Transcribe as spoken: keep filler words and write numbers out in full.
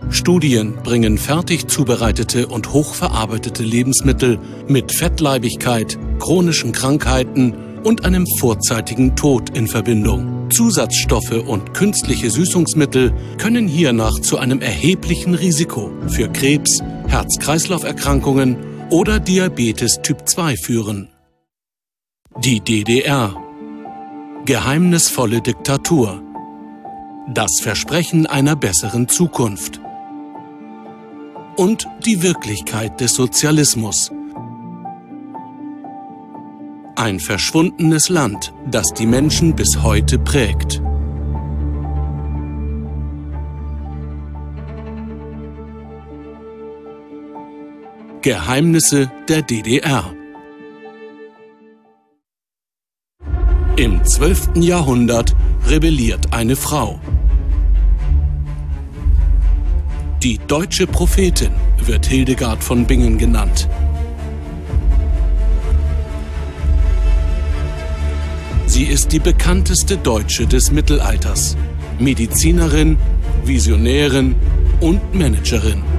Studien bringen fertig zubereitete und hochverarbeitete Lebensmittel mit Fettleibigkeit, chronischen Krankheiten und einem vorzeitigen Tod in Verbindung. Zusatzstoffe und künstliche Süßungsmittel können hiernach zu einem erheblichen Risiko für Krebs, Herz-Kreislauf-Erkrankungen oder Diabetes Typ zwei führen. Die D D R. Geheimnisvolle Diktatur. Das Versprechen einer besseren Zukunft. Und die Wirklichkeit des Sozialismus. Ein verschwundenes Land, das die Menschen bis heute prägt. Geheimnisse der D D R. Im zwölften Jahrhundert rebelliert eine Frau. Die deutsche Prophetin wird Hildegard von Bingen genannt. Sie ist die bekannteste Deutsche des Mittelalters, Medizinerin, Visionärin und Managerin.